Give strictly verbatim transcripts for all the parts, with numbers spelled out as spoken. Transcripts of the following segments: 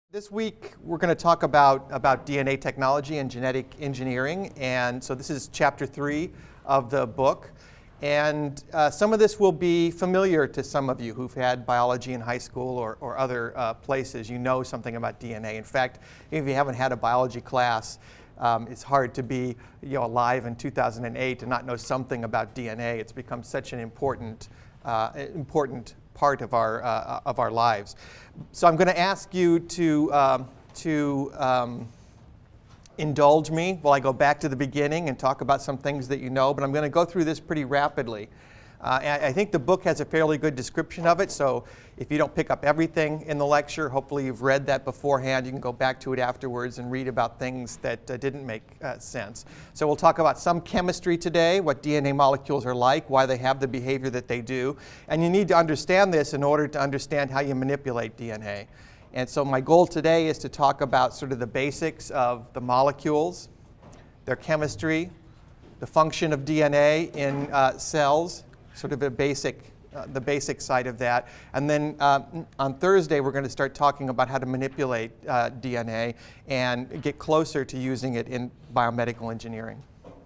This week we're going to talk about, about D N A technology and genetic engineering, and so this is chapter three of the book. And uh, some of this will be familiar to some of you who've had biology in high school or, or other uh, places. You know something about D N A. In fact, if you haven't had a biology class, um, it's hard to be you know, alive in two thousand eight and not know something about D N A. It's become such an important, uh, important part of our, uh, of our lives. So I'm going to ask you to, um, to um, indulge me while I go back to the beginning and talk about some things that you know, but I'm going to go through this pretty rapidly. Uh, and I think the book has a fairly good description of it, so if you don't pick up everything in the lecture, hopefully you've read that beforehand. You can go back to it afterwards and read about things that uh, didn't make uh, sense. So we'll talk about some chemistry today, what D N A molecules are like, why they have the behavior that they do. And you need to understand this in order to understand how you manipulate D N A. And so my goal today is to talk about sort of the basics of the molecules, their chemistry, the function of D N A in uh, cells, sort of a basic, uh, the basic side of that. And then uh, on Thursday, we're going to start talking about how to manipulate uh, D N A and get closer to using it in biomedical engineering.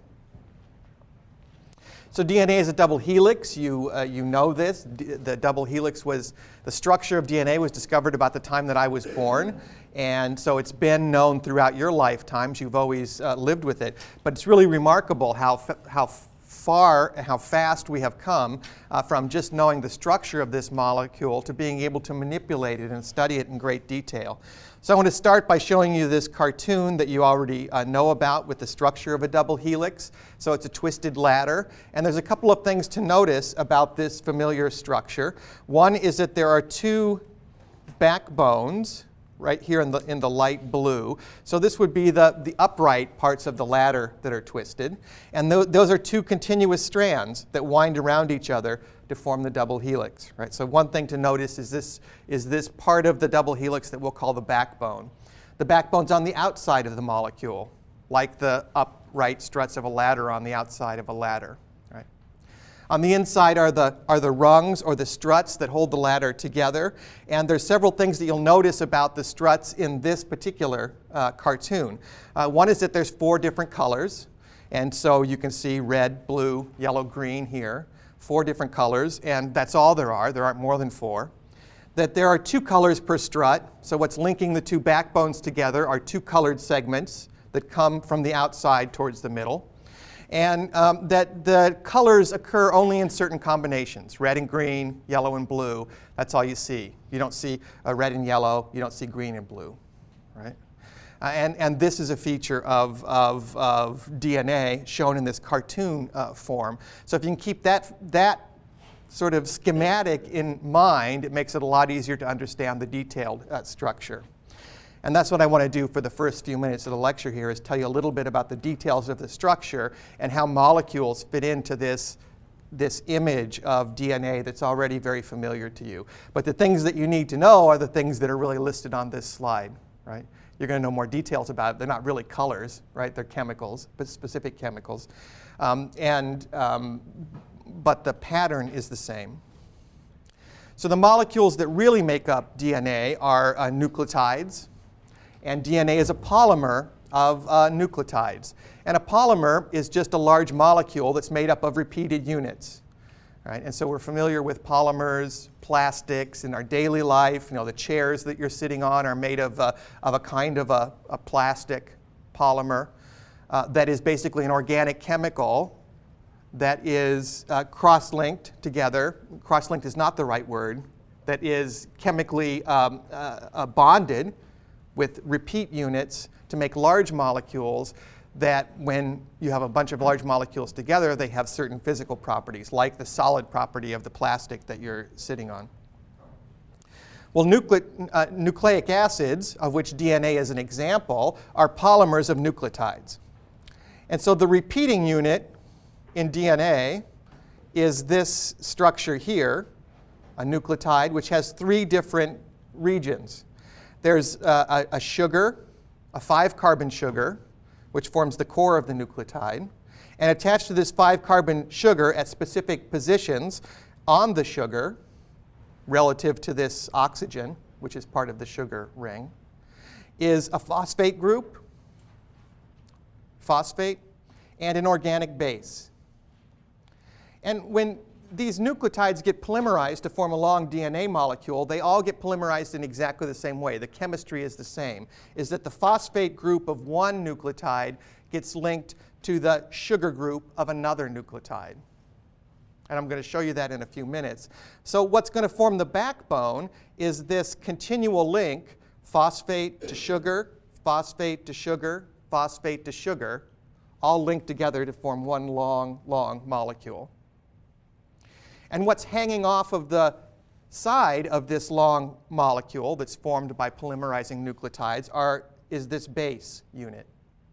So D N A is a double helix. You, uh, you know this. D the double helix was, the structure of D N A was discovered about the time that I was born. And so it's been known throughout your lifetimes. You've always uh, lived with it. But it's really remarkable how, how far, how fast we have come uh, from just knowing the structure of this molecule to being able to manipulate it and study it in great detail. So I want to start by showing you this cartoon that you already uh, know about with the structure of a double helix. So it's a twisted ladder. And there's a couple of things to notice about this familiar structure. One is that there are two backbones right here in the, in the light blue. So this would be the, the upright parts of the ladder that are twisted. And th those are two continuous strands that wind around each other to form the double helix. Right? So one thing to notice is this, is this part of the double helix that we'll call the backbone. The backbone's on the outside of the molecule, like the upright struts of a ladder on the outside of a ladder. Right? On the inside are the, are the rungs or the struts that hold the ladder together. And there's several things that you'll notice about the struts in this particular uh, cartoon. Uh, one is that there's four different colors. And so you can see red, blue, yellow, green here. Four different colors, and that's all there are. There aren't more than four. That there are two colors per strut. So what's linking the two backbones together are two colored segments that come from the outside towards the middle. And um, that the colors occur only in certain combinations, red and green, yellow and blue. That's all you see. You don't see uh, red and yellow. You don't see green and blue, right? Uh, and, and this is a feature of, of, of D N A shown in this cartoon uh, form. So if you can keep that, that sort of schematic in mind, it makes it a lot easier to understand the detailed uh, structure. And that's what I want to do for the first few minutes of the lecture here, is tell you a little bit about the details of the structure and how molecules fit into this, this image of D N A that's already very familiar to you. But the things that you need to know are the things that are really listed on this slide, right? You're going to know more details about it. They're not really colors, right? They're chemicals, but specific chemicals. Um, and, um, but the pattern is the same. So the molecules that really make up D N A are uh, nucleotides. And D N A is a polymer of uh, nucleotides. And a polymer is just a large molecule that's made up of repeated units. Right? And so we're familiar with polymers, plastics in our daily life. You know, the chairs that you're sitting on are made of, uh, of a kind of a, a plastic polymer uh, that is basically an organic chemical that is uh, cross-linked together. Cross-linked is not the right word. That is chemically um, uh, uh, bonded with repeat units to make large molecules that when you have a bunch of large molecules together, they have certain physical properties, like the solid property of the plastic that you're sitting on. Well, nucle uh, nucleic acids, of which D N A is an example, are polymers of nucleotides. And so the repeating unit in D N A is this structure here, a nucleotide, which has three different regions. There's uh, a, a sugar, a five-carbon sugar, which forms the core of the nucleotide. And attached to this five-carbon sugar at specific positions on the sugar relative to this oxygen, which is part of the sugar ring, is a phosphate group, phosphate, and an organic base. And when these nucleotides get polymerized to form a long D N A molecule, they all get polymerized in exactly the same way. The chemistry is the same, is that the phosphate group of one nucleotide gets linked to the sugar group of another nucleotide. And I'm going to show you that in a few minutes. So what's going to form the backbone is this continual link, phosphate to sugar, phosphate to sugar, phosphate to sugar, all linked together to form one long, long molecule. And what's hanging off of the side of this long molecule that's formed by polymerizing nucleotides are, is this base unit.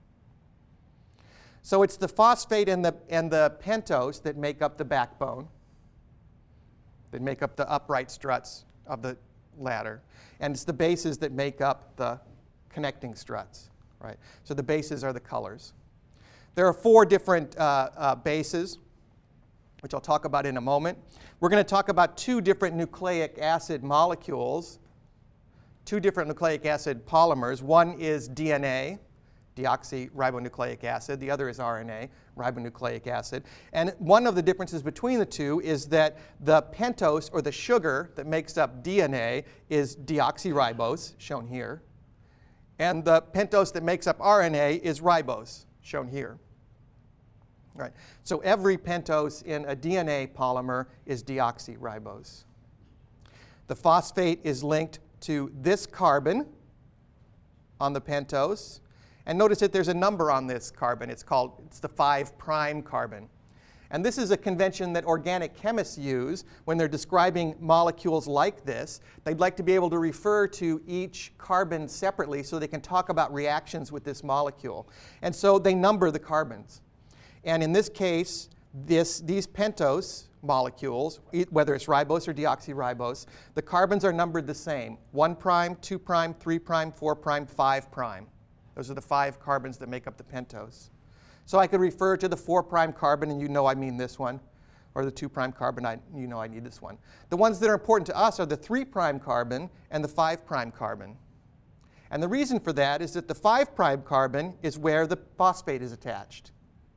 So it's the phosphate and the, and the pentose that make up the backbone, that make up the upright struts of the ladder. And it's the bases that make up the connecting struts, right? So the bases are the colors. There are four different uh, uh, bases, which I'll talk about in a moment. We're going to talk about two different nucleic acid molecules, two different nucleic acid polymers. One is D N A, deoxyribonucleic acid. The other is R N A, ribonucleic acid. And one of the differences between the two is that the pentose, or the sugar that makes up D N A, is deoxyribose, shown here. And the pentose that makes up R N A is ribose, shown here. Right. So every pentose in a D N A polymer is deoxyribose. The phosphate is linked to this carbon on the pentose. And notice that there's a number on this carbon. It's called, it's the five prime carbon. And this is a convention that organic chemists use when they're describing molecules like this. They'd like to be able to refer to each carbon separately so they can talk about reactions with this molecule. And so they number the carbons. And in this case, this, these pentose molecules, whether it's ribose or deoxyribose, the carbons are numbered the same. one prime, two prime, three prime, four prime, five prime. Those are the five carbons that make up the pentose. So I could refer to the four prime carbon, and you know I mean this one, or the two prime carbon, I, you know I need this one. The ones that are important to us are the three prime carbon and the five prime carbon. And the reason for that is that the five prime carbon is where the phosphate is attached.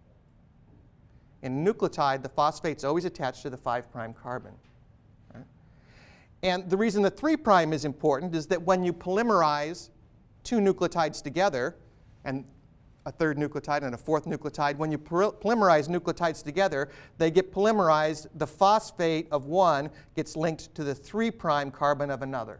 In nucleotide, the phosphate's always attached to the five prime carbon. Right? And the reason the three prime is important is that when you polymerize two nucleotides together, and a third nucleotide and a fourth nucleotide, when you polymerize nucleotides together, they get polymerized. The phosphate of one gets linked to the three prime carbon of another.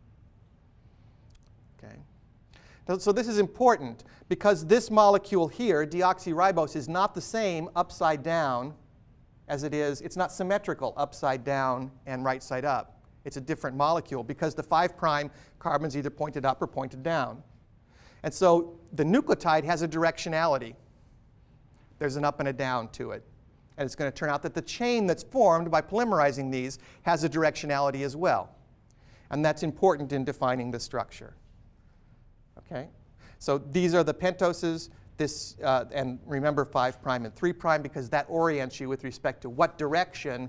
Okay. So this is important because this molecule here, deoxyribose, is not the same upside down as it is. It's not symmetrical upside down and right side up. It's a different molecule because the five prime carbon's either pointed up or pointed down. And so the nucleotide has a directionality. There's an up and a down to it. And it's going to turn out that the chain that's formed by polymerizing these has a directionality as well. And that's important in defining the structure. Okay? So these are the pentoses, this, uh, and remember five prime and three prime because that orients you with respect to what direction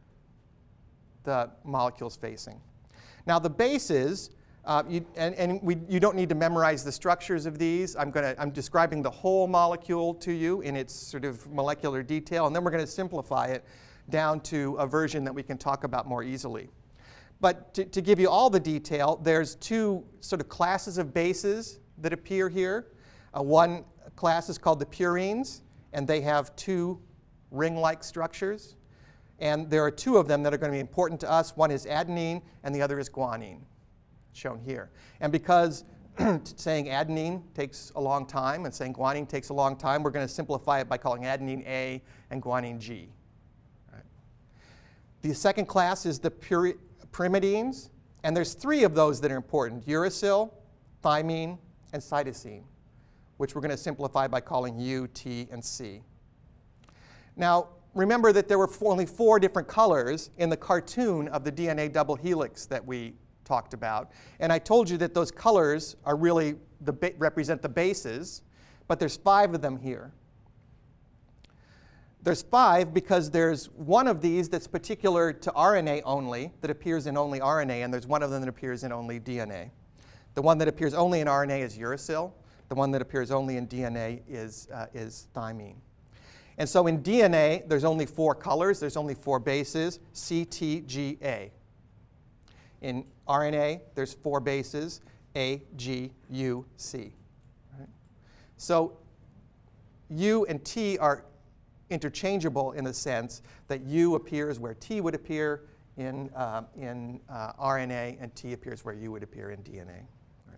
the molecule's facing. Now the bases, uh, you, and, and we, you don't need to memorize the structures of these. I'm, gonna, I'm describing the whole molecule to you in its sort of molecular detail, and then we're going to simplify it down to a version that we can talk about more easily. But to, to give you all the detail, there's two sort of classes of bases that appear here. Uh, one class is called the purines, and they have two ring-like structures. And there are two of them that are going to be important to us. One is adenine, and the other is guanine, shown here. And because saying adenine takes a long time and saying guanine takes a long time, we're going to simplify it by calling adenine A and guanine G. Right. The second class is the puri- pyrimidines, and there's three of those that are important: uracil, thymine, and cytosine, which we're going to simplify by calling U, T, and C. Now, remember that there were only four different colors in the cartoon of the D N A double helix that we talked about. And I told you that those colors are really the ba- represent the bases, but there's five of them here. There's five because there's one of these that's particular to R N A only, that appears in only R N A, and there's one of them that appears in only D N A. The one that appears only in R N A is uracil. The one that appears only in D N A is, uh, is thymine. And so in D N A, there's only four colors. There's only four bases, C, T, G, A. In R N A, there's four bases, A, G, U, C. Right? So U and T are interchangeable in the sense that U appears where T would appear in, uh, in uh, R N A, and T appears where U would appear in D N A. Right?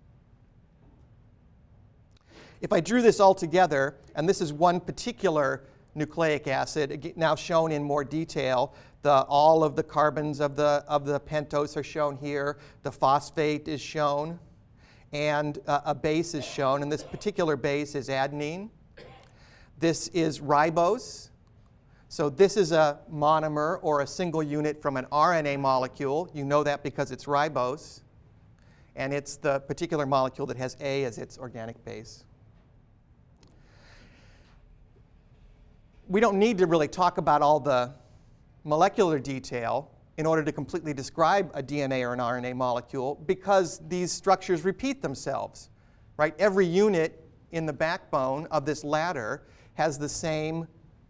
If I drew this all together, and this is one particular nucleic acid, now shown in more detail, the, all of the carbons of the, of the pentose are shown here, the phosphate is shown, and uh, a base is shown, and this particular base is adenine. This is ribose. So this is a monomer or a single unit from an R N A molecule. You know that because it's ribose. And it's the particular molecule that has A as its organic base. We don't need to really talk about all the molecular detail in order to completely describe a D N A or an R N A molecule because these structures repeat themselves, right? Every unit in the backbone of this ladder has the same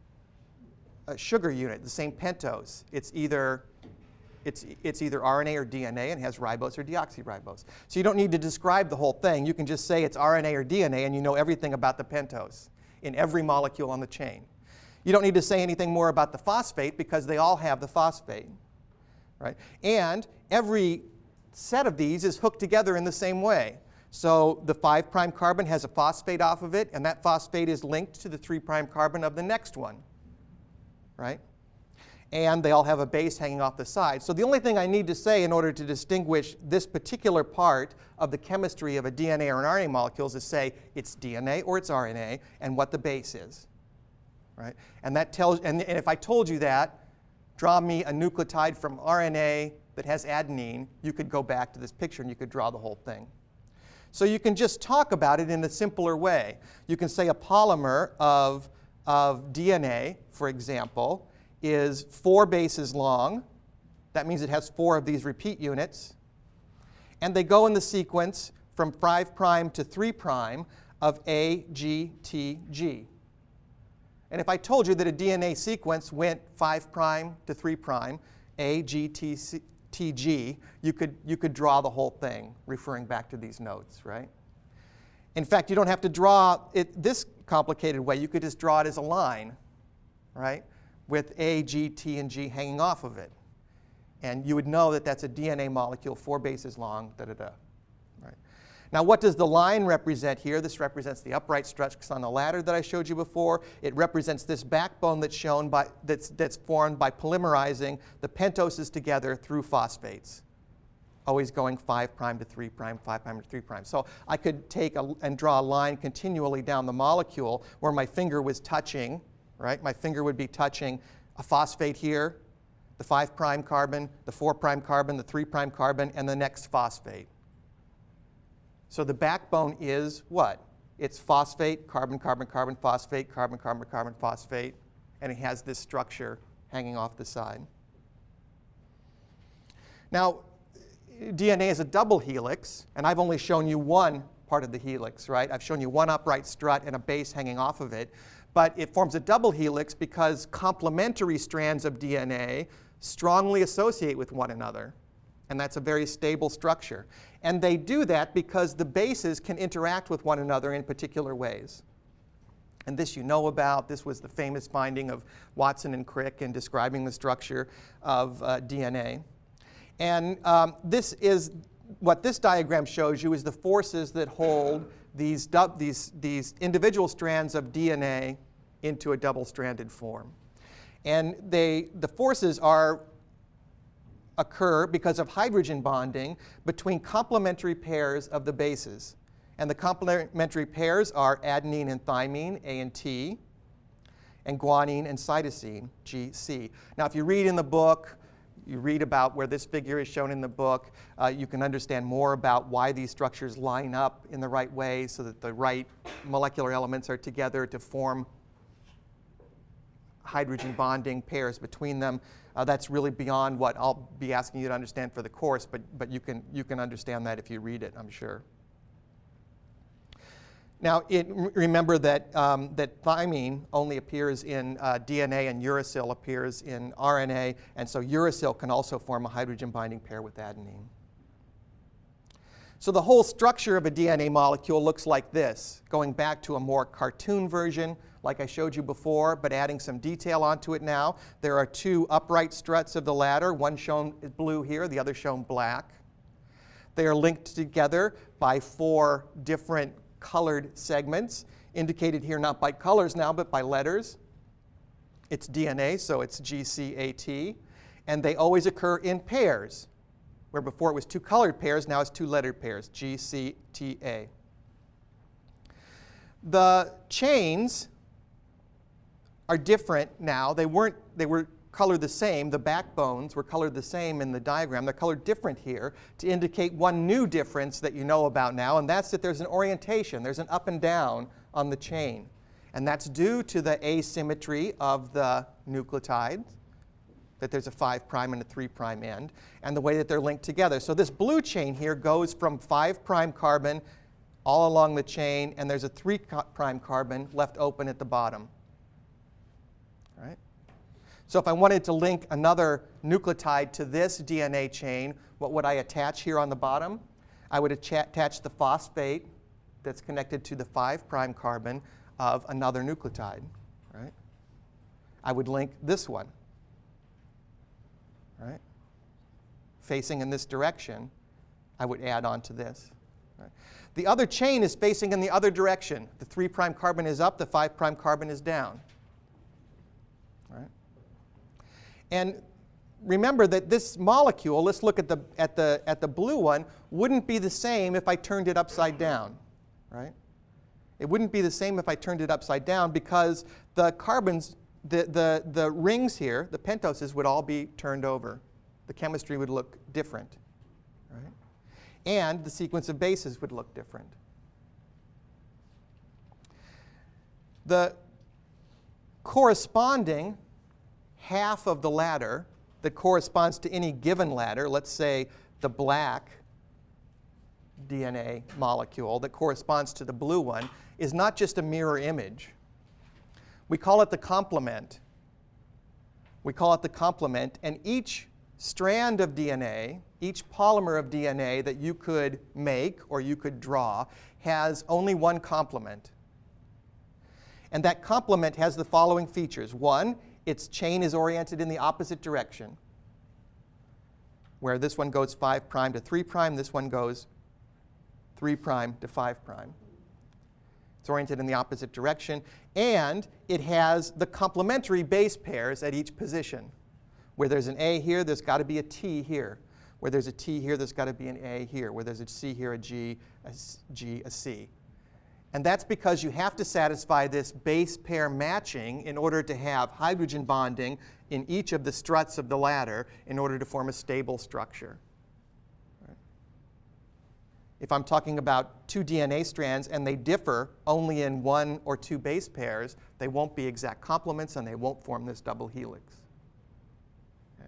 uh, sugar unit, the same pentose. It's either, it's, it's either R N A or D N A and has ribose or deoxyribose. So you don't need to describe the whole thing. You can just say it's R N A or D N A and you know everything about the pentose in every molecule on the chain. You don't need to say anything more about the phosphate because they all have the phosphate. Right? And every set of these is hooked together in the same way. So the five prime carbon has a phosphate off of it, and that phosphate is linked to the three prime carbon of the next one. Right? And they all have a base hanging off the side. So the only thing I need to say in order to distinguish this particular part of the chemistry of a D N A or an R N A molecule is to say it's D N A or it's R N A and what the base is. Right? And that tells, and, and if I told you that, draw me a nucleotide from R N A that has adenine, you could go back to this picture and you could draw the whole thing. So you can just talk about it in a simpler way. You can say a polymer of, of D N A, for example, is four bases long. That means it has four of these repeat units. And they go in the sequence from five prime to three prime of A, G, T, G. And if I told you that a D N A sequence went five prime to three prime, A, G, T, C, T, G, you could, you could draw the whole thing referring back to these nodes, right? In fact, you don't have to draw it this complicated way. You could just draw it as a line, right, with A, G, T, and G hanging off of it. And you would know that that's a D N A molecule, four bases long, da-da-da. Right? Now, what does the line represent here? This represents the upright structures on the ladder that I showed you before. It represents this backbone that's shown by, that's, that's formed by polymerizing the pentoses together through phosphates, always going five prime to three prime, five prime to three prime. So I could take a, and draw a line continually down the molecule where my finger was touching, right? My finger would be touching a phosphate here, the five prime carbon, the four prime carbon, the three prime carbon, and the next phosphate. So the backbone is what? It's phosphate, carbon, carbon, carbon, phosphate, carbon, carbon, carbon, phosphate, and it has this structure hanging off the side. Now, D N A is a double helix, and I've only shown you one part of the helix, right? I've shown you one upright strut and a base hanging off of it, but it forms a double helix because complementary strands of D N A strongly associate with one another. And that's a very stable structure. And they do that because the bases can interact with one another in particular ways. And this you know about. This was the famous finding of Watson and Crick in describing the structure of uh, D N A. And um, this is, what this diagram shows you is the forces that hold these, these, these individual strands of D N A into a double-stranded form. And they, the forces are occur because of hydrogen bonding between complementary pairs of the bases. And the complementary pairs are adenine and thymine, A and T, and guanine and cytosine, G, C. Now, if you read in the book, you read about where this figure is shown in the book, uh, you can understand more about why these structures line up in the right way so that the right molecular elements are together to form hydrogen bonding pairs between them. Uh, that's really beyond what I'll be asking you to understand for the course, but, but you can, you can understand that if you read it, I'm sure. Now, it, remember that, um, that thymine only appears in uh, D N A and uracil appears in R N A, and so uracil can also form a hydrogen binding pair with adenine. So the whole structure of a D N A molecule looks like this, going back to a more cartoon version, like I showed you before, but adding some detail onto it now. There are two upright struts of the ladder, one shown blue here, the other shown black. They are linked together by four different colored segments, indicated here not by colors now, but by letters. It's D N A, so it's G C A T, and they always occur in pairs, where before it was two colored pairs, now it's two lettered pairs, G C T A. The chains are different now. They weren't, they were colored the same. The backbones were colored the same in the diagram. They're colored different here to indicate one new difference that you know about now, and that's that there's an orientation. There's an up and down on the chain. And that's due to the asymmetry of the nucleotides, that there's a five prime and a three prime end, and the way that they're linked together. So this blue chain here goes from five prime carbon all along the chain, and there's a three prime carbon left open at the bottom. All right? So if I wanted to link another nucleotide to this D N A chain, what would I attach here on the bottom? I would attach the phosphate that's connected to the five prime carbon of another nucleotide. Right? I would link this one. Right? Facing in this direction, I would add on to this. Right? The other chain is facing in the other direction. The three prime carbon is up, the five prime carbon is down. Right? And remember that this molecule, let's look at the, at, the, at the blue one, wouldn't be the same if I turned it upside down. Right? It wouldn't be the same if I turned it upside down because the carbons, the, the, the rings here, the pentoses, would all be turned over. The chemistry would look different. Right? And the sequence of bases would look different. The corresponding half of the ladder that corresponds to any given ladder, let's say the black D N A molecule that corresponds to the blue one, is not just a mirror image. We call it the complement. We call it the complement, and each strand of D N A, each polymer of D N A that you could make or you could draw has only one complement. And that complement has the following features. One, its chain is oriented in the opposite direction, where this one goes five prime to three prime, this one goes three prime to five prime. It's oriented in the opposite direction, and it has the complementary base pairs at each position. Where there's an A here, there's got to be a T here. Where there's a T here, there's got to be an A here. Where there's a C here, a G, a G, a C. And that's because you have to satisfy this base pair matching in order to have hydrogen bonding in each of the struts of the ladder in order to form a stable structure. Right? If I'm talking about two D N A strands and they differ only in one or two base pairs, they won't be exact complements and they won't form this double helix. Okay?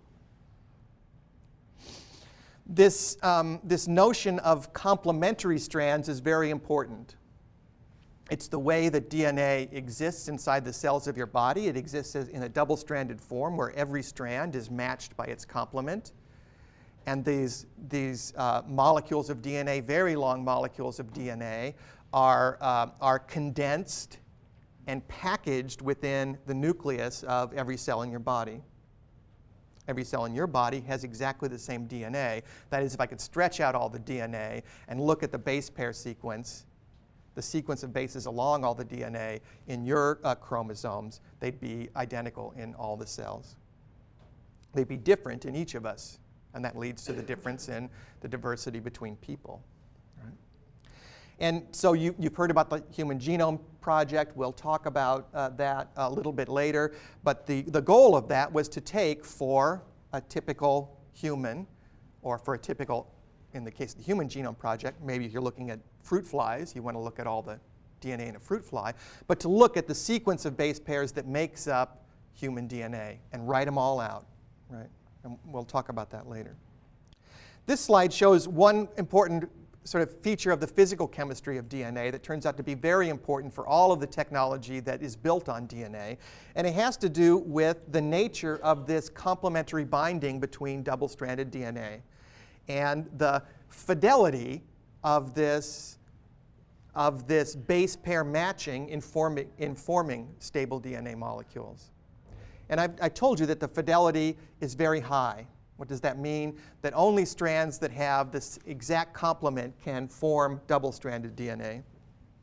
This, um, this notion of complementary strands is very important. It's the way that D N A exists inside the cells of your body. It exists in a double-stranded form where every strand is matched by its complement. And these, these uh, molecules of D N A, very long molecules of D N A, are, uh, are condensed and packaged within the nucleus of every cell in your body. Every cell in your body has exactly the same D N A. That is, if I could stretch out all the D N A and look at the base pair sequence, the sequence of bases along all the D N A in your uh, chromosomes, they'd be identical in all the cells. They'd be different in each of us, and that leads to the difference in the diversity between people. Right? And so you, you've heard about the Human Genome Project. We'll talk about uh, that a little bit later. But the, the goal of that was to take for a typical human, or for a typical, in the case of the Human Genome Project, maybe if you're looking at fruit flies, you want to look at all the D N A in a fruit fly, but to look at the sequence of base pairs that makes up human D N A and write them all out, right? And we'll talk about that later. This slide shows one important sort of feature of the physical chemistry of D N A that turns out to be very important for all of the technology that is built on D N A. And it has to do with the nature of this complementary binding between double-stranded D N A and the fidelity of this, of this base pair matching in forming, in forming stable D N A molecules. And I've, I told you that the fidelity is very high. What does that mean? That only strands that have this exact complement can form double-stranded D N A.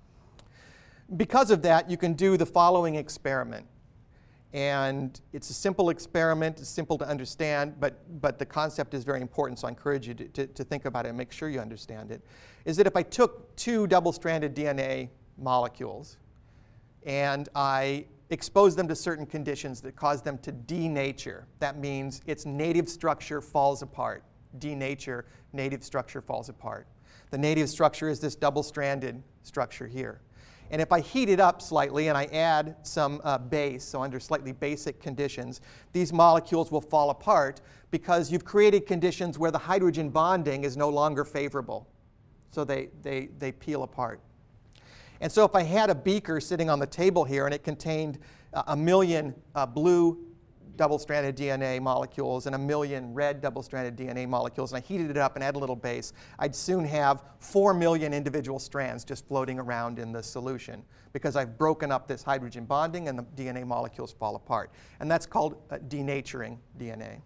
Because of that, you can do the following experiment. And it's a simple experiment, it's simple to understand, but, but the concept is very important, so I encourage you to, to, to think about it and make sure you understand it. Is that if I took two double-stranded D N A molecules and I expose them to certain conditions that cause them to denature. That means its native structure falls apart. Denature, native structure falls apart. The native structure is this double-stranded structure here. And if I heat it up slightly and I add some uh, base, so under slightly basic conditions, these molecules will fall apart because you've created conditions where the hydrogen bonding is no longer favorable. So they, they, they peel apart. And so if I had a beaker sitting on the table here and it contained uh, a million uh, blue double-stranded D N A molecules and a million red double-stranded D N A molecules, and I heated it up and added a little base, I'd soon have four million individual strands just floating around in the solution because I've broken up this hydrogen bonding and the D N A molecules fall apart. And that's called uh, denaturing D N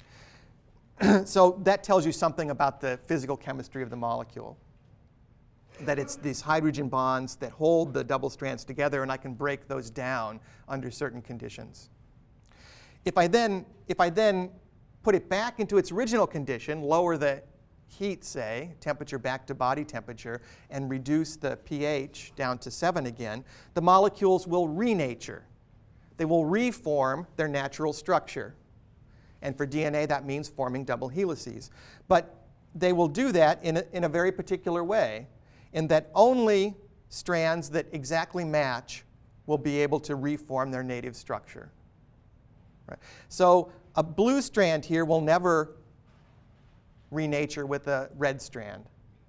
A. So that tells you something about the physical chemistry of the molecule. That it's these hydrogen bonds that hold the double strands together, and I can break those down under certain conditions. If I then, if I then put it back into its original condition, lower the heat, say, temperature back to body temperature, and reduce the pH down to seven again, the molecules will renature. They will reform their natural structure. And for D N A, that means forming double helices. But they will do that in a, in a very particular way, in that only strands that exactly match will be able to reform their native structure. Right. So a blue strand here will never renature with a red strand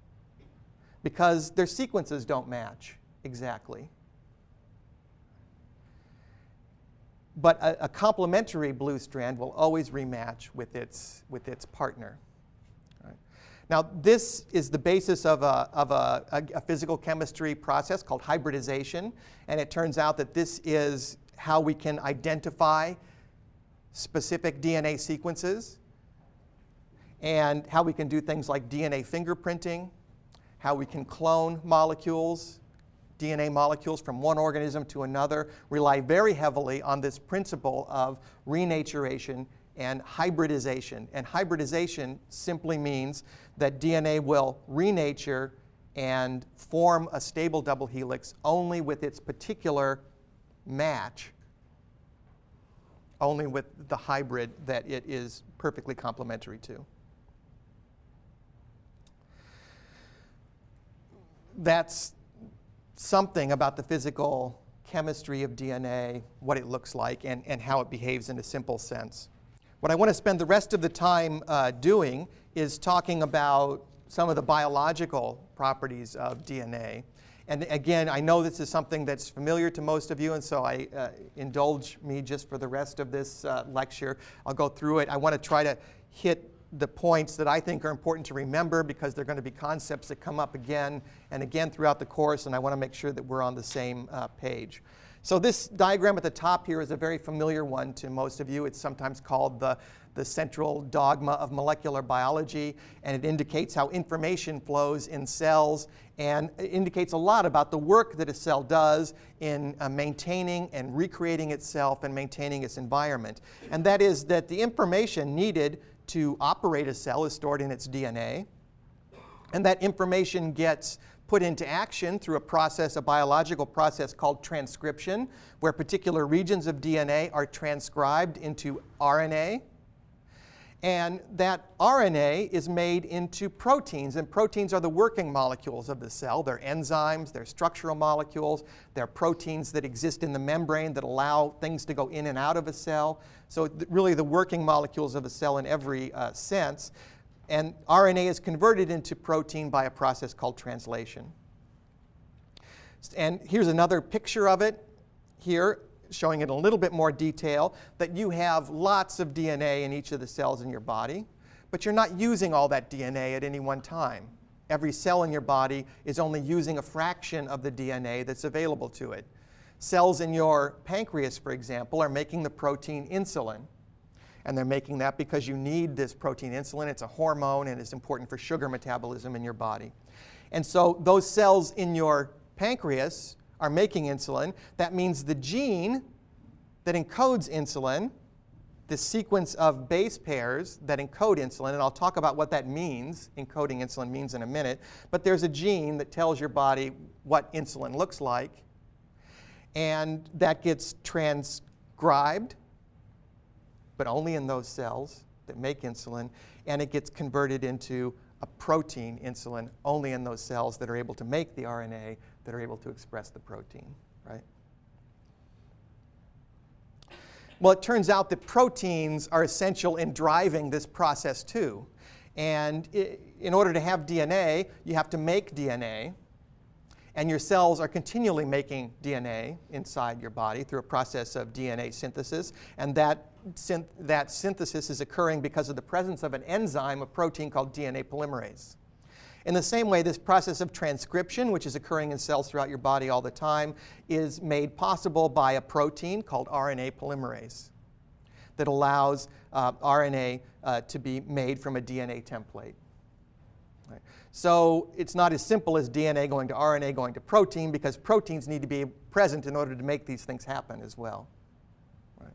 because their sequences don't match exactly. But a, a complementary blue strand will always rematch with its, with its partner. Right. Now, this is the basis of, a, of a, a, a physical chemistry process called hybridization, and it turns out that this is how we can identify specific D N A sequences, and how we can do things like D N A fingerprinting, how we can clone molecules, D N A molecules from one organism to another, rely very heavily on this principle of renaturation and hybridization. And hybridization simply means that D N A will renature and form a stable double helix only with its particular match, only with the hybrid that it is perfectly complementary to. That's something about the physical chemistry of D N A, what it looks like, and, and how it behaves in a simple sense. What I want to spend the rest of the time uh, doing is talking about some of the biological properties of D N A. And again, I know this is something that's familiar to most of you, and so I uh, indulge me just for the rest of this uh, lecture. I'll go through it. I want to try to hit the points that I think are important to remember because they're going to be concepts that come up again and again throughout the course, and I want to make sure that we're on the same uh, page. So this diagram at the top here is a very familiar one to most of you. It's sometimes called the, the central dogma of molecular biology, and it indicates how information flows in cells, and it indicates a lot about the work that a cell does in uh, maintaining and recreating itself and maintaining its environment. And that is that the information needed to operate a cell is stored in its D N A, and that information gets put into action through a process, a biological process called transcription, where particular regions of D N A are transcribed into R N A. And that R N A is made into proteins, and proteins are the working molecules of the cell. They're enzymes, they're structural molecules, they're proteins that exist in the membrane that allow things to go in and out of a cell. So th- really the working molecules of a cell in every uh, sense. And R N A is converted into protein by a process called translation. And here's another picture of it here, showing it in a little bit more detail, that you have lots of D N A in each of the cells in your body, but you're not using all that D N A at any one time. Every cell in your body is only using a fraction of the D N A that's available to it. Cells in your pancreas, for example, are making the protein insulin. And they're making that because you need this protein insulin. It's a hormone and it's important for sugar metabolism in your body. And so those cells in your pancreas are making insulin. That means the gene that encodes insulin, this sequence of base pairs that encode insulin, and I'll talk about what that means, encoding insulin means in a minute, but there's a gene that tells your body what insulin looks like, and that gets transcribed, but only in those cells that make insulin, and it gets converted into a protein, insulin, only in those cells that are able to make the R N A that are able to express the protein, right? Well, it turns out that proteins are essential in driving this process too. And in order to have D N A, you have to make D N A. And your cells are continually making D N A inside your body through a process of D N A synthesis. And that, synth- that synthesis is occurring because of the presence of an enzyme, a protein called D N A polymerase. In the same way, this process of transcription, which is occurring in cells throughout your body all the time, is made possible by a protein called R N A polymerase that allows uh, R N A uh, to be made from a D N A template. Right. So it's not as simple as D N A going to R N A going to protein, because proteins need to be present in order to make these things happen as well. Right.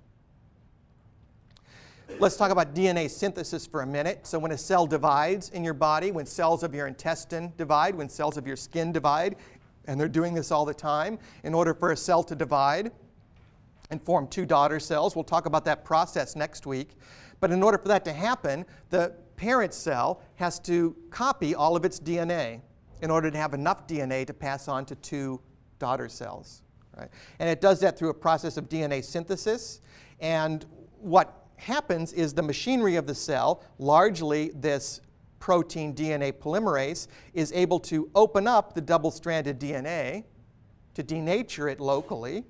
Let's talk about D N A synthesis for a minute. So when a cell divides in your body, when cells of your intestine divide, when cells of your skin divide, and they're doing this all the time, in order for a cell to divide and form two daughter cells, we'll talk about that process next week. But in order for that to happen, the parent cell has to copy all of its D N A in order to have enough D N A to pass on to two daughter cells. Right? And it does that through a process of D N A synthesis. And what happens is the machinery of the cell, largely this protein D N A polymerase, is able to open up the double-stranded D N A to denature it locally,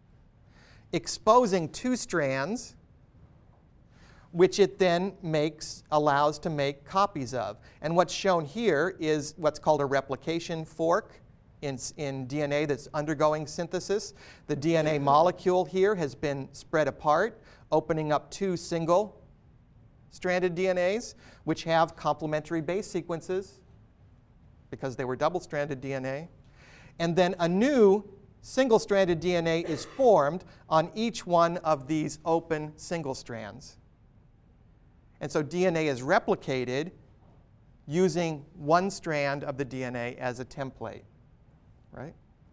exposing two strands, which it then makes, allows to make copies of. And what's shown here is what's called a replication fork in, in D N A that's undergoing synthesis. The D N A molecule here has been spread apart, opening up two single-stranded D N As, which have complementary base sequences because they were double-stranded D N A. And then a new single-stranded D N A is formed on each one of these open single strands. And so D N A is replicated using one strand of the D N A as a template, right?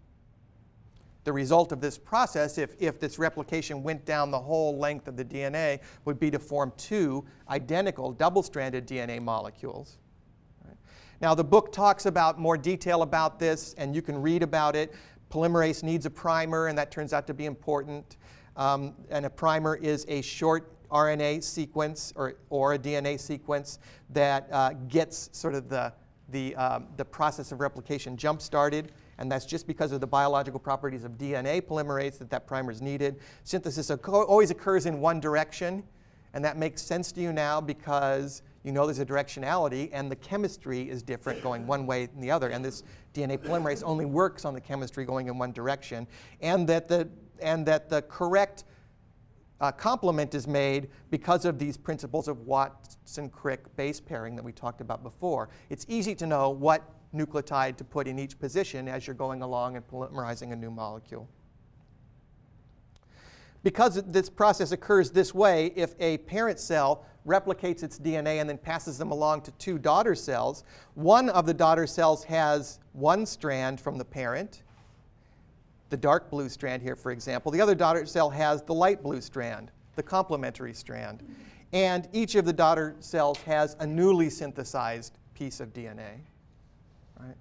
The result of this process, if, if this replication went down the whole length of the D N A, would be to form two identical double-stranded D N A molecules. Right? Now, the book talks about more detail about this, and you can read about it. Polymerase needs a primer, and that turns out to be important. Um, and a primer is a short R N A sequence or, or a D N A sequence that uh, gets sort of the, the, um, the process of replication jump-started. And that's just because of the biological properties of D N A polymerase that that primer is needed. Synthesis always occurs in one direction, and that makes sense to you now because you know there's a directionality, and the chemistry is different going one way than the other. And this D N A polymerase only works on the chemistry going in one direction, and that the, and that the correct uh, complement is made because of these principles of Watson-Crick base pairing that we talked about before. It's easy to know what nucleotide to put in each position as you're going along and polymerizing a new molecule. Because this process occurs this way, if a parent cell replicates its D N A and then passes them along to two daughter cells, one of the daughter cells has one strand from the parent, the dark blue strand here, for example. The other daughter cell has the light blue strand, the complementary strand. And each of the daughter cells has a newly synthesized piece of D N A. Right?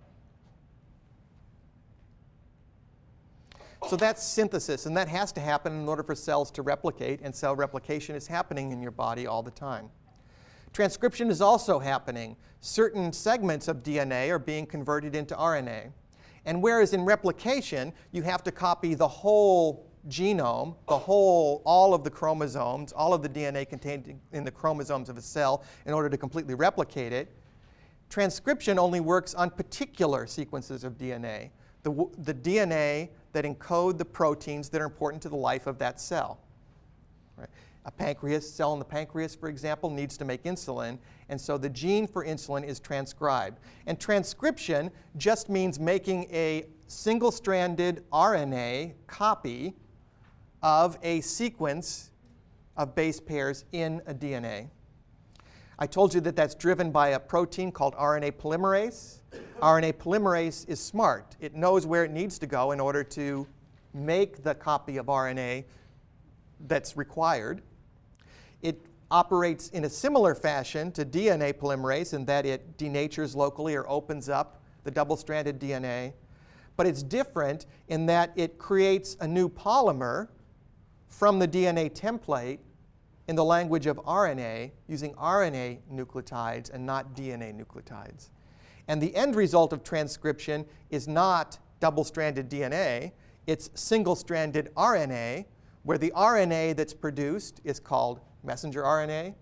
So that's synthesis, and that has to happen in order for cells to replicate, and cell replication is happening in your body all the time. Transcription is also happening. Certain segments of D N A are being converted into R N A. And whereas in replication, you have to copy the whole genome, the whole, all of the chromosomes, all of the D N A contained in the chromosomes of a cell in order to completely replicate it, transcription only works on particular sequences of D N A. The, the D N A that encode the proteins that are important to the life of that cell. Right? A pancreas cell in the pancreas, for example, needs to make insulin, and so the gene for insulin is transcribed. And transcription just means making a single-stranded R N A copy of a sequence of base pairs in a D N A. I told you that that's driven by a protein called R N A polymerase. R N A polymerase is smart. It knows where it needs to go in order to make the copy of R N A that's required. It operates in a similar fashion to D N A polymerase in that it denatures locally or opens up the double-stranded D N A. But it's different in that it creates a new polymer from the D N A template in the language of R N A using R N A nucleotides and not D N A nucleotides. And the end result of transcription is not double-stranded D N A, it's single-stranded R N A, where the R N A that's produced is called messenger R N A.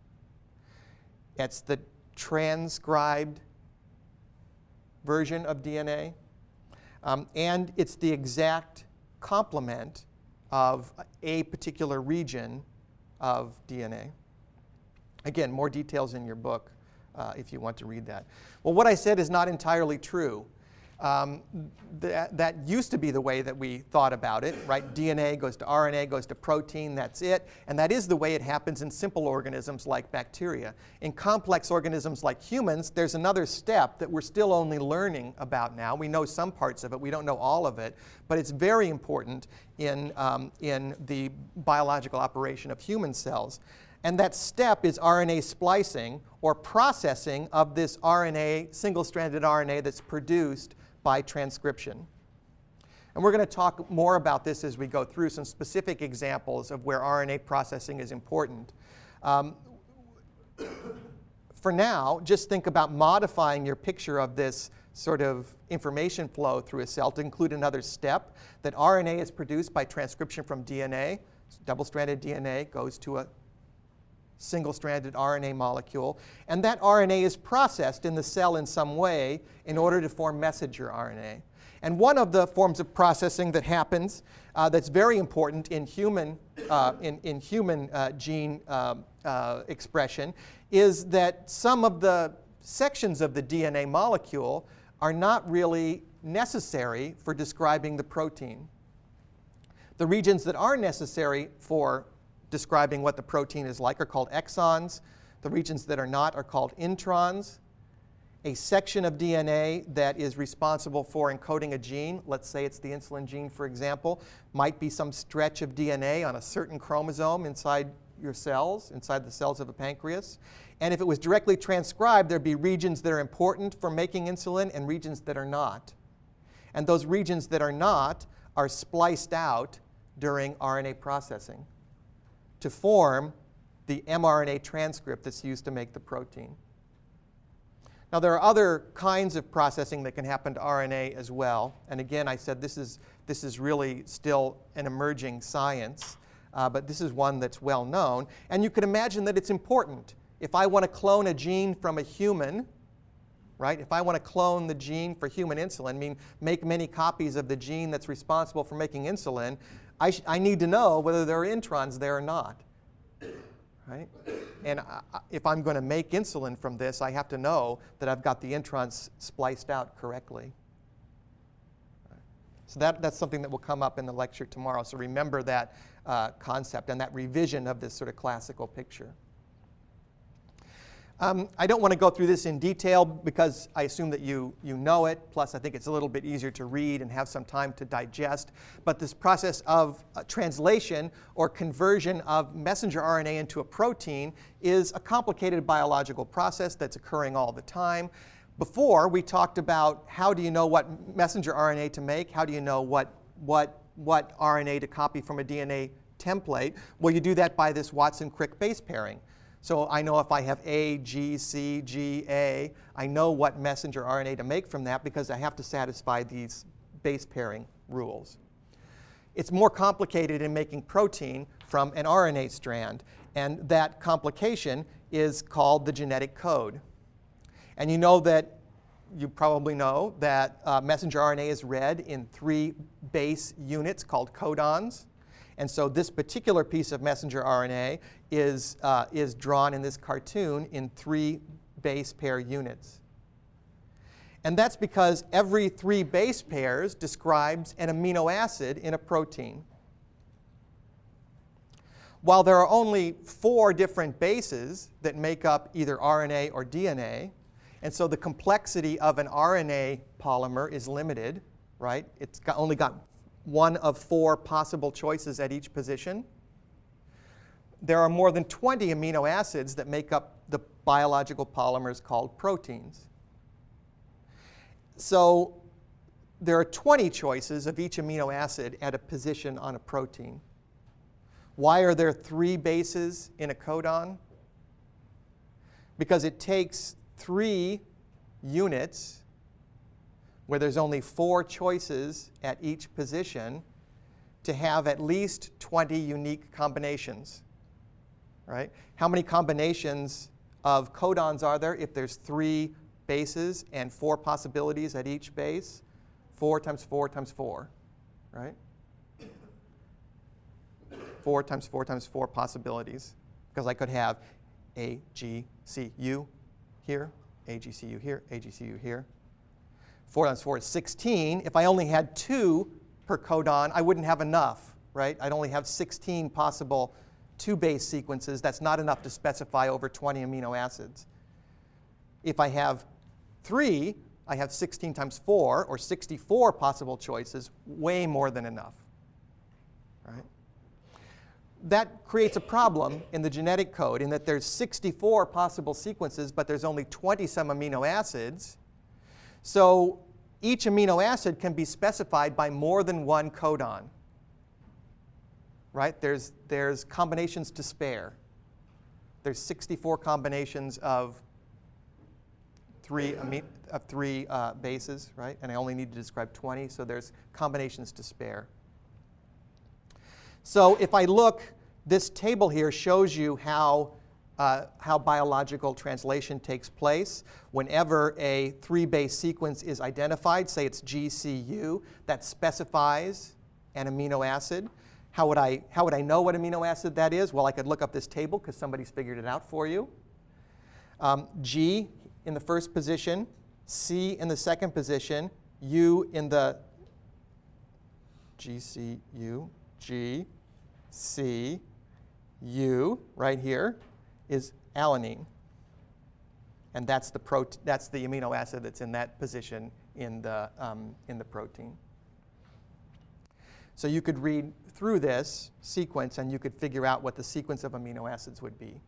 It's the transcribed version of D N A. Um, and it's the exact complement of a particular region of D N A. Again, more details in your book uh, if you want to read that. Well, what I said is not entirely true. Um, that, that used to be the way that we thought about it, right? D N A goes to R N A, goes to protein, that's it. And that is the way it happens in simple organisms like bacteria. In complex organisms like humans, there's another step that we're still only learning about now. We know some parts of it, we don't know all of it, but it's very important in, um, in the biological operation of human cells. And that step is R N A splicing, or processing of this R N A, single-stranded R N A that's produced by transcription. And we're going to talk more about this as we go through some specific examples of where R N A processing is important. Um, for now, just think about modifying your picture of this sort of information flow through a cell to include another step, that R N A is produced by transcription from D N A. Double-stranded D N A goes to a single-stranded R N A molecule, and that R N A is processed in the cell in some way in order to form messenger R N A. And one of the forms of processing that happens uh, that's very important in human, uh, in, in human uh, gene um, uh, expression is that some of the sections of the D N A molecule are not really necessary for describing the protein. The regions that are necessary for describing what the protein is like are called exons. The regions that are not are called introns. A section of D N A that is responsible for encoding a gene, let's say it's the insulin gene, for example, might be some stretch of D N A on a certain chromosome inside your cells, inside the cells of a pancreas. And if it was directly transcribed, there'd be regions that are important for making insulin and regions that are not. And those regions that are not are spliced out during R N A processing to form the mRNA transcript that's used to make the protein. Now, there are other kinds of processing that can happen to R N A as well. And again, I said this is, this is really still an emerging science, uh, but this is one that's well known. And you can imagine that it's important. If I want to clone a gene from a human, right? If I want to clone the gene for human insulin, I mean, make many copies of the gene that's responsible for making insulin, I, sh I need to know whether there are introns there or not, right? And I, if I'm going to make insulin from this, I have to know that I've got the introns spliced out correctly. So that, that's something that will come up in the lecture tomorrow. So remember that uh, concept and that revision of this sort of classical picture. Um, I don't want to go through this in detail because I assume that you, you know it. Plus, I think it's a little bit easier to read and have some time to digest. But this process of uh, translation or conversion of messenger R N A into a protein is a complicated biological process that's occurring all the time. Before, we talked about how do you know what messenger R N A to make? How do you know what, what, what R N A to copy from a D N A template? Well, you do that by this Watson-Crick base pairing. So I know if I have A, G, C, G, A, I know what messenger R N A to make from that because I have to satisfy these base pairing rules. It's more complicated in making protein from an R N A strand, and that complication is called the genetic code. And you know that, you probably know that uh, messenger R N A is read in three base units called codons. And so this particular piece of messenger R N A is, uh, is drawn in this cartoon in three base pair units. And that's because every three base pairs describes an amino acid in a protein. While there are only four different bases that make up either R N A or D N A, and so the complexity of an R N A polymer is limited, right? It's got, only got one of four possible choices at each position. There are more than twenty amino acids that make up the biological polymers called proteins. So there are twenty choices of each amino acid at a position on a protein. Why are there three bases in a codon? Because it takes three units where there's only four choices at each position to have at least twenty unique combinations, right? How many combinations of codons are there if there's three bases and four possibilities at each base? Four times four times four, right? Four times four times four possibilities, because I could have A, G, C, U here, A, G, C, U here, A, G, C, U here. four times four is sixteen. If I only had two per codon, I wouldn't have enough, right? I'd only have sixteen possible two-base sequences. That's not enough to specify over twenty amino acids. If I have three, I have sixteen times four, or sixty-four possible choices, way more than enough, right? That creates a problem in the genetic code in that there's sixty-four possible sequences, but there's only twenty-some amino acids. So each amino acid can be specified by more than one codon, right? There's, there's combinations to spare. There's sixty-four combinations of three, ami- of three uh, bases, right? And I only need to describe twenty, so there's combinations to spare. So if I look, this table here shows you how Uh, how biological translation takes place. Whenever a three-base sequence is identified, say it's G C U, that specifies an amino acid. How would I, how would I know what amino acid that is? Well, I could look up this table because somebody's figured it out for you. Um, G in the first position, C in the second position, U in the G C U, G, C, U, right here, is alanine. And that's the, prote- that's the amino acid that's in that position in the, um, in the protein. So you could read through this sequence and you could figure out what the sequence of amino acids would be.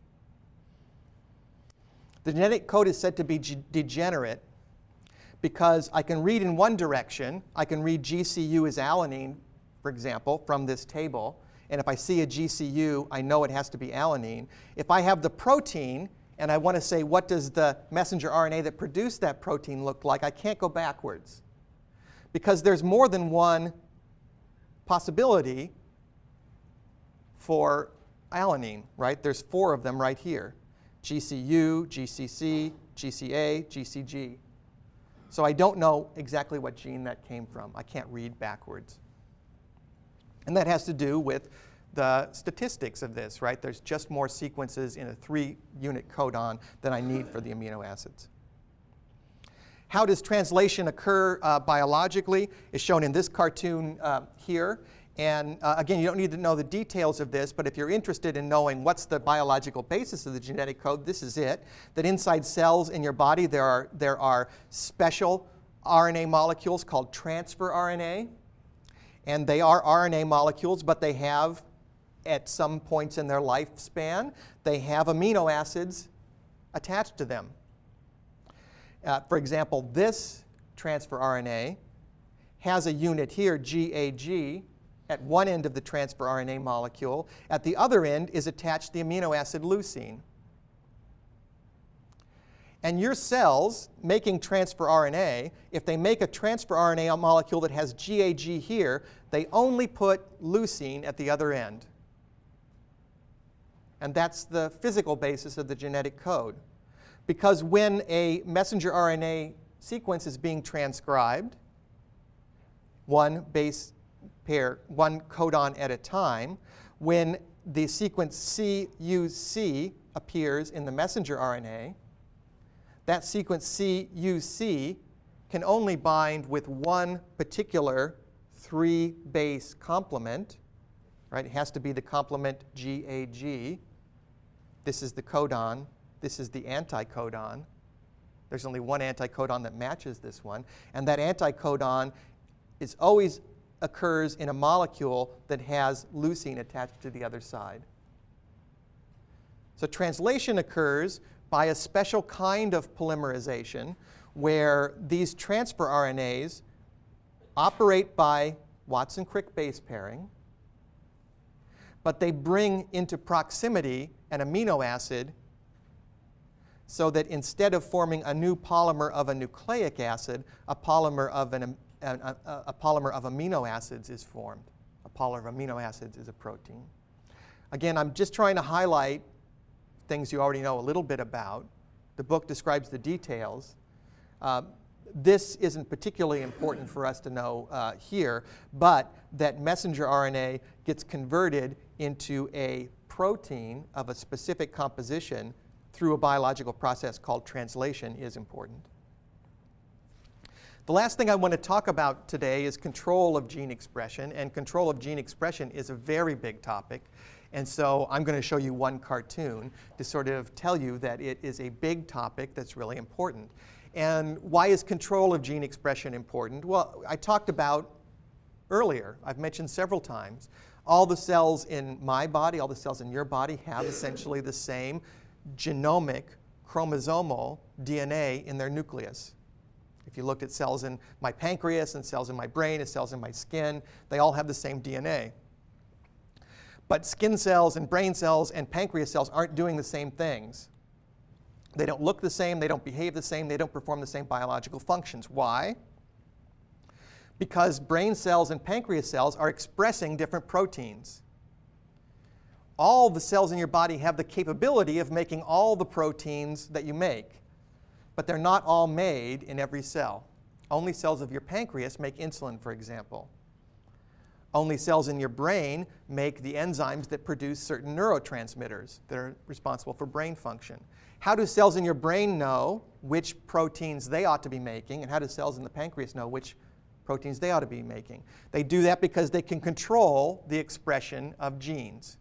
The genetic code is said to be g- degenerate because I can read in one direction. I can read G C U as alanine, for example, from this table. And if I see a G C U, I know it has to be alanine. If I have the protein and I want to say what does the messenger R N A that produced that protein look like, I can't go backwards because there's more than one possibility for alanine, right? There's four of them right here. G C U, G C C, G C A, G C G. So I don't know exactly what gene that came from. I can't read backwards. And that has to do with the statistics of this, right? There's just more sequences in a three-unit codon than I need for the amino acids. How does translation occur uh, biologically is shown in this cartoon uh, here. And uh, again, you don't need to know the details of this, but if you're interested in knowing what's the biological basis of the genetic code, this is it. That inside cells in your body, there are, there are special R N A molecules called transfer R N A. And they are R N A molecules, but they have, at some points in their lifespan, they have amino acids attached to them. Uh, for example, this transfer R N A has a unit here, G A G, at one end of the transfer R N A molecule. At the other end is attached the amino acid leucine. And your cells making transfer R N A, if they make a transfer R N A molecule that has G A G here, they only put leucine at the other end. And that's the physical basis of the genetic code. Because when a messenger R N A sequence is being transcribed, one base pair, one codon at a time, when the sequence C U C appears in the messenger R N A, that sequence C U C can only bind with one particular three-base complement, right? It has to be the complement G A G. This is the codon. This is the anticodon. There's only one anticodon that matches this one. And that anticodon is always occurs in a molecule that has leucine attached to the other side. So translation occurs by a special kind of polymerization where these transfer R N As operate by Watson-Crick base pairing, but they bring into proximity an amino acid so that instead of forming a new polymer of a nucleic acid, a polymer of an A, a, a polymer of amino acids is formed. A polymer of amino acids is a protein. Again, I'm just trying to highlight things you already know a little bit about. The book describes the details. Uh, this isn't particularly important for us to know uh, here, but that messenger R N A gets converted into a protein of a specific composition through a biological process called translation is important. The last thing I want to talk about today is control of gene expression, and control of gene expression is a very big topic. And so I'm going to show you one cartoon to sort of tell you that it is a big topic that's really important. And why is control of gene expression important? Well, I talked about earlier, I've mentioned several times, all the cells in my body, all the cells in your body have essentially the same genomic chromosomal D N A in their nucleus. If you looked at cells in my pancreas and cells in my brain and cells in my skin, they all have the same D N A. But skin cells and brain cells and pancreas cells aren't doing the same things. They don't look the same, they don't behave the same, they don't perform the same biological functions. Why? Because brain cells and pancreas cells are expressing different proteins. All the cells in your body have the capability of making all the proteins that you make, but they're not all made in every cell. Only cells of your pancreas make insulin, for example. Only cells in your brain make the enzymes that produce certain neurotransmitters that are responsible for brain function. How do cells in your brain know which proteins they ought to be making, and how do cells in the pancreas know which proteins they ought to be making? They do that because they can control the expression of genes.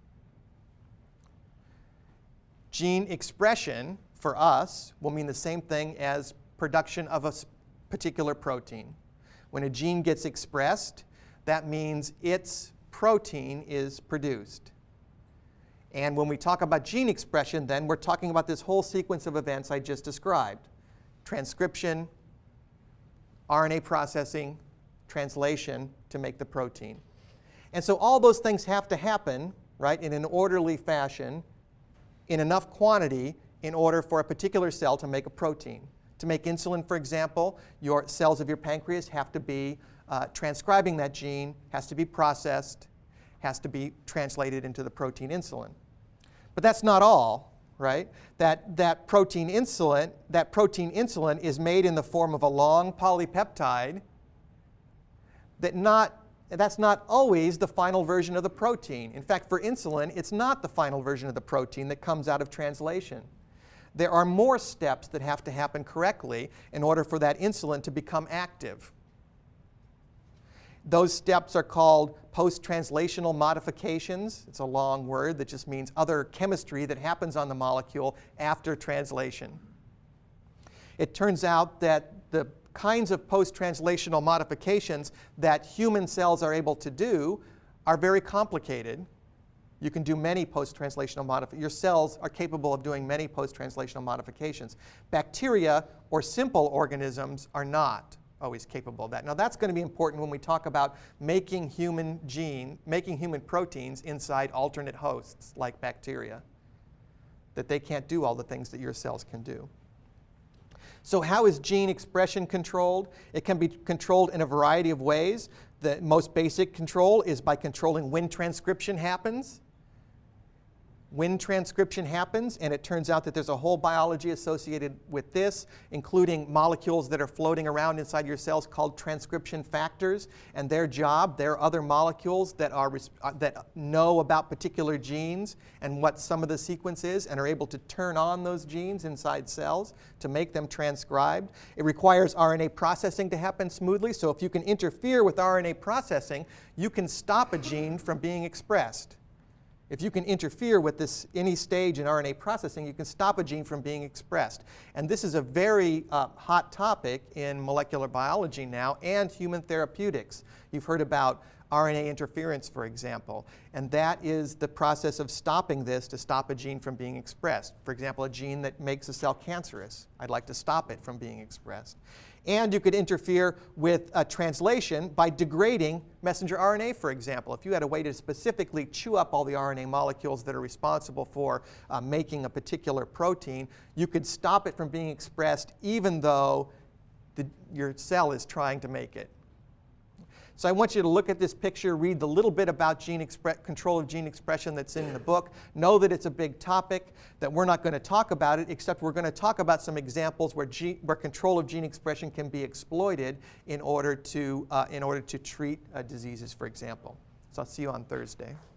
Gene expression, for us, will mean the same thing as production of a particular protein. When a gene gets expressed, that means its protein is produced. And when we talk about gene expression, then we're talking about this whole sequence of events I just described. Transcription, R N A processing, translation to make the protein. And so all those things have to happen, right, in an orderly fashion, in enough quantity in order for a particular cell to make a protein. To make insulin, for example, your cells of your pancreas have to be uh, transcribing that gene, has to be processed, has to be translated into the protein insulin. But that's not all, right? That, that protein insulin, that protein insulin is made in the form of a long polypeptide that not that's not always the final version of the protein. In fact, for insulin, it's not the final version of the protein that comes out of translation. There are more steps that have to happen correctly in order for that insulin to become active. Those steps are called post-translational modifications. It's a long word that just means other chemistry that happens on the molecule after translation. It turns out that the kinds of post-translational modifications that human cells are able to do are very complicated. You can do many post-translational modifications. Your cells are capable of doing many post-translational modifications. Bacteria or simple organisms are not always capable of that. Now that's going to be important when we talk about making human gene, making human proteins inside alternate hosts like bacteria, that they can't do all the things that your cells can do. So how is gene expression controlled? It can be controlled in a variety of ways. The most basic control is by controlling when transcription happens. When transcription happens, and it turns out that there's a whole biology associated with this, including molecules that are floating around inside your cells called transcription factors, and their job, they're other molecules that are that know about particular genes and what some of the sequence is and are able to turn on those genes inside cells to make them transcribed. It requires R N A processing to happen smoothly, so if you can interfere with R N A processing, you can stop a gene from being expressed. If you can interfere with this any stage in R N A processing, you can stop a gene from being expressed. And this is a very uh, hot topic in molecular biology now and human therapeutics. You've heard about R N A interference, for example, and that is the process of stopping this to stop a gene from being expressed. For example, a gene that makes a cell cancerous. I'd like to stop it from being expressed. And you could interfere with uh, translation by degrading messenger R N A, for example. If you had a way to specifically chew up all the R N A molecules that are responsible for uh, making a particular protein, you could stop it from being expressed even though the, your cell is trying to make it. So I want you to look at this picture, read the little bit about gene control of gene expression that's in the book. Know that it's a big topic, that we're not going to talk about it, except we're going to talk about some examples where, gene, where control of gene expression can be exploited in order to, uh, in order to treat uh, diseases, for example. So I'll see you on Thursday.